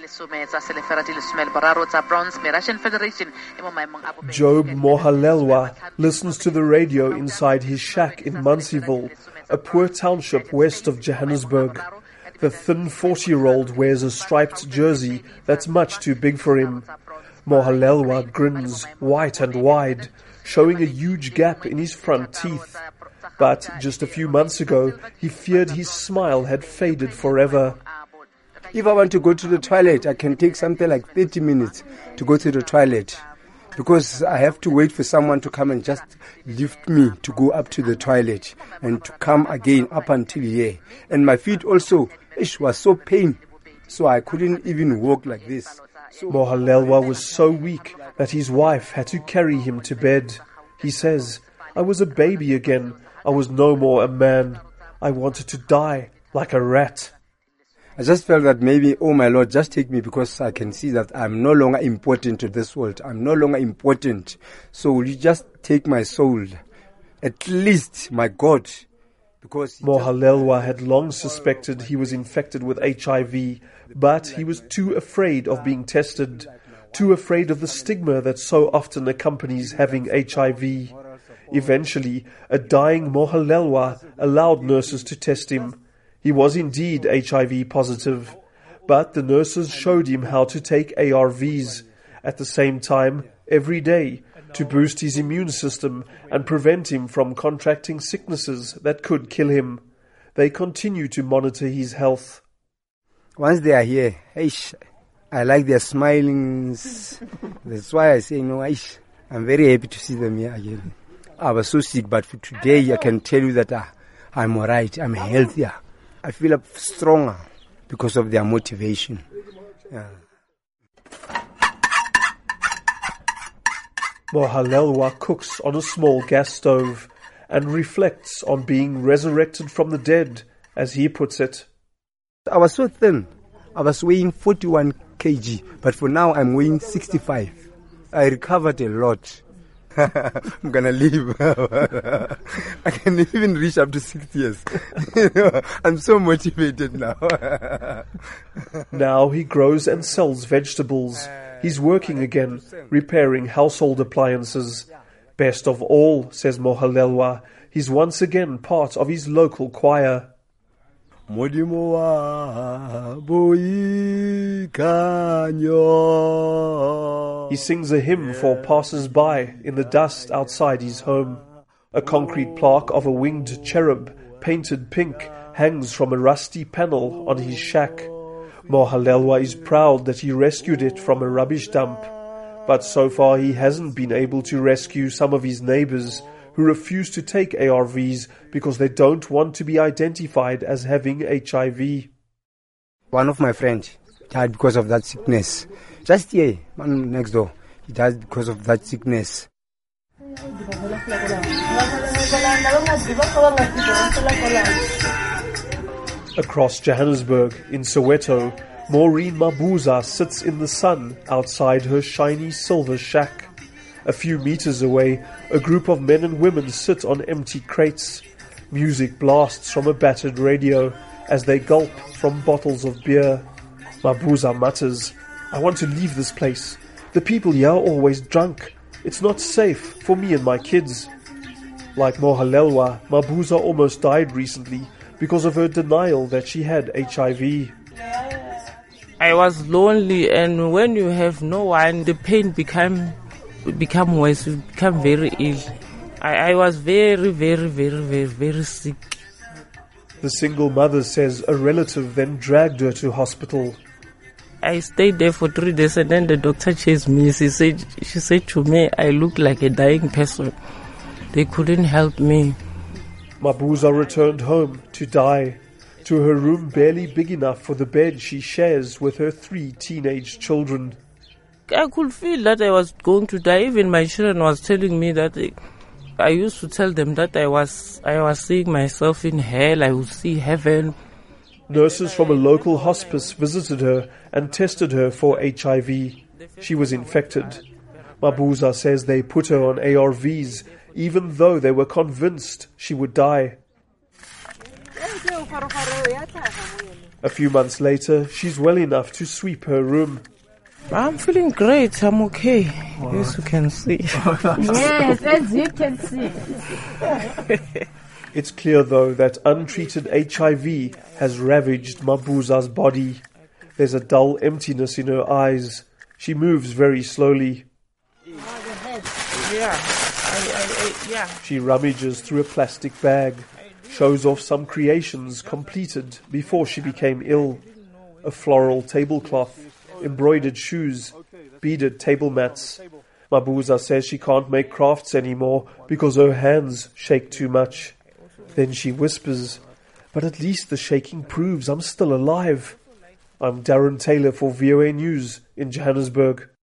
Job Mohalelwa listens to the radio inside his shack in Mansiville, a poor township west of Johannesburg. The thin 40-year-old wears a striped jersey that's much too big for him. Mohalelwa grins white and wide, showing a huge gap in his front teeth. But just a few months ago, he feared his smile had faded forever. If I want to go to the toilet, I can take something like 30 minutes to go to the toilet, because I have to wait for someone to come and just lift me to go up to the toilet and to come again up until here. And my feet also was so pain, so I couldn't even walk like this. Mohalelwa was so weak that his wife had to carry him to bed. He says, "I was a baby again. I was no more a man. I wanted to die like a rat." I just felt that maybe, oh my Lord, just take me, because I can see that I'm no longer important to this world. I'm no longer important. So will you just take my soul? At least, my God. Because Mohalelwa had long suspected he was infected with HIV, but he was too afraid of being tested, too afraid of the stigma that so often accompanies having HIV. Eventually, a dying Mohalelwa allowed nurses to test him. He was indeed HIV positive, but the nurses showed him how to take ARVs at the same time every day to boost his immune system and prevent him from contracting sicknesses that could kill him. They continue to monitor his health. Once they are here, I like their smilings. That's why I say, I'm very happy to see them here again. I was so sick, but for today I can tell you that I'm alright, I'm healthier. I feel stronger because of their motivation. Yeah. Mohalelwa cooks on a small gas stove and reflects on being resurrected from the dead, as he puts it. I was so thin. I was weighing 41 kg, but for now I'm weighing 65. I recovered a lot. I'm gonna live. I can even reach up to 6 years. I'm so motivated now. Now he grows and sells vegetables. He's working again, repairing household appliances. Best of all, says Mohalelwa, he's once again part of his local choir. He sings a hymn for passers-by in the dust outside his home. A concrete plaque of a winged cherub, painted pink, hangs from a rusty panel on his shack. Mohalelwa is proud that he rescued it from a rubbish dump. But so far he hasn't been able to rescue some of his neighbors who refuse to take ARVs because they don't want to be identified as having HIV. One of my friends died because of that sickness. Just here, one next door, he died because of that sickness. Across Johannesburg, in Soweto, Maureen Mabuza sits in the sun outside her shiny silver shack. A few meters away, a group of men and women sit on empty crates. Music blasts from a battered radio as they gulp from bottles of beer. Mabuza mutters, "I want to leave this place. The people here are always drunk. It's not safe for me and my kids." Like Mohalelwa, Mabuza almost died recently because of her denial that she had HIV. I was lonely, and when you have no one, the pain become worse, you become very ill. I was very, very, very, very, very sick. The single mother says a relative then dragged her to hospital. I stayed there for 3 days, and then the doctor chased me. She said to me, I look like a dying person. They couldn't help me. Mabuza returned home to die, to her room barely big enough for the bed she shares with her 3 teenage children. I could feel that I was going to die. Even my children was telling me that. I used to tell them that I was seeing myself in hell. I would see heaven. Nurses from a local hospice visited her and tested her for HIV. She was infected. Mabuza says they put her on ARVs, even though they were convinced she would die. A few months later, she's well enough to sweep her room. I'm feeling great. I'm okay. As you can see. Yes, as you can see. It's clear, though, that untreated HIV has ravaged Mabuza's body. There's a dull emptiness in her eyes. She moves very slowly. Yeah. She rummages through a plastic bag, shows off some creations completed before she became ill. A floral tablecloth, embroidered shoes, beaded table mats. Mabuza says she can't make crafts anymore because her hands shake too much. Then she whispers, "But at least the shaking proves I'm still alive." I'm Darren Taylor for VOA News in Johannesburg.